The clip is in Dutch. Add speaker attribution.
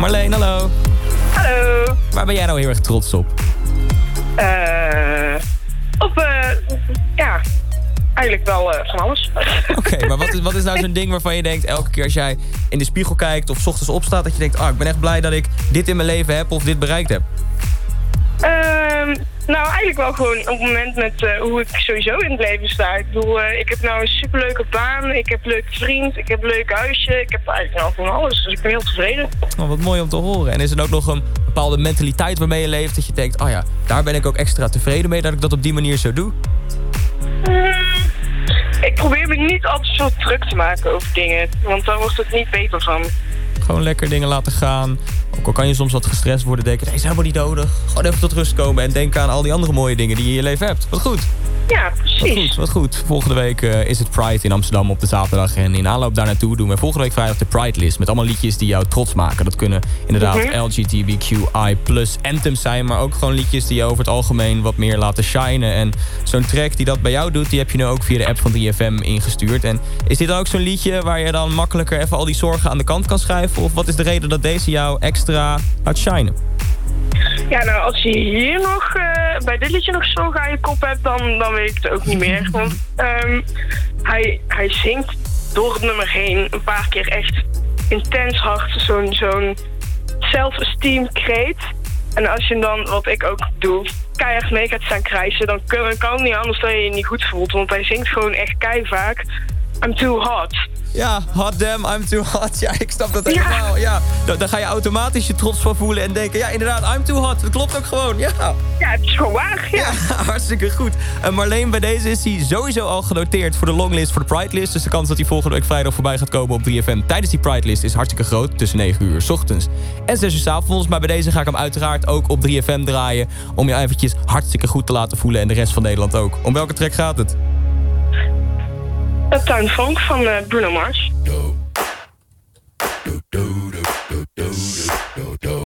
Speaker 1: Marleen, hallo.
Speaker 2: Hallo.
Speaker 1: Waar ben jij nou heel erg trots op?
Speaker 2: Eigenlijk wel van alles.
Speaker 1: Oké, maar wat is nou zo'n ding waarvan je denkt... elke keer als jij in de spiegel kijkt of 's ochtends opstaat... dat je denkt, ik ben echt blij dat ik dit in mijn leven heb of dit bereikt heb?
Speaker 2: Nou, eigenlijk wel gewoon op het moment met hoe ik sowieso in het leven sta. Ik bedoel, ik heb nou een superleuke baan, ik heb een leuke vriend, ik heb een leuk huisje. Ik heb eigenlijk nou gewoon alles, dus ik ben heel tevreden.
Speaker 1: Oh, wat mooi om te horen. En is er ook nog een bepaalde mentaliteit waarmee je leeft... dat je denkt, daar ben ik ook extra tevreden mee... dat ik dat op die manier zo doe?
Speaker 2: Ik probeer me niet altijd zo druk te maken over dingen, want daar wordt het niet beter van.
Speaker 1: Gewoon lekker dingen laten gaan. Ook al kan je soms wat gestrest worden, denken... nee, is helemaal niet nodig. Gewoon even tot rust komen en denken aan al die andere mooie dingen die je in je leven hebt. Wat goed.
Speaker 2: Ja, precies.
Speaker 1: Wat goed. Volgende week is het Pride in Amsterdam op de zaterdag. En in aanloop daar naartoe doen we volgende week vrijdag de Pride List. Met allemaal liedjes die jou trots maken. Dat kunnen inderdaad LGBTQI+ anthems zijn. Maar ook gewoon liedjes die je over het algemeen wat meer laten shinen. En zo'n track die dat bij jou doet, die heb je nu ook via de app van 3FM ingestuurd. En is dit dan ook zo'n liedje waar je dan makkelijker even al die zorgen aan de kant kan schrijven? Of wat is de reden dat deze jou extra laat shinen?
Speaker 2: Ja, nou, als je hier nog bij dit liedje nog zo aan je kop hebt, dan weet ik het ook niet meer. Want hij zingt door het nummer heen een paar keer echt intens hard zo'n self-esteem kreet. En als je dan, wat ik ook doe, keihard mee gaat staan krijsen, dan kan het niet anders dat je je niet goed voelt. Want hij zingt gewoon echt keivaak I'm too hot.
Speaker 1: Ja, hot damn, I'm too hot. Ja, ik snap dat helemaal. Ja. Dan ga je automatisch je trots van voelen en denken... ja, inderdaad, I'm too hot. Dat klopt ook gewoon, ja.
Speaker 2: Ja, het is gewoon waar, ja.
Speaker 1: Hartstikke goed. Marleen, bij deze is hij sowieso al genoteerd voor de longlist, voor de Pride List. Dus de kans dat hij volgende week vrijdag voorbij gaat komen op 3FM... tijdens die Pride List is hartstikke groot. Tussen 9 uur 's ochtends en 6 uur 's avonds. Maar bij deze ga ik hem uiteraard ook op 3FM draaien... om je eventjes hartstikke goed te laten voelen en de rest van Nederland ook. Om welke track gaat het?
Speaker 2: Uptown Funk van Bruno Mars.
Speaker 3: Do, do, do.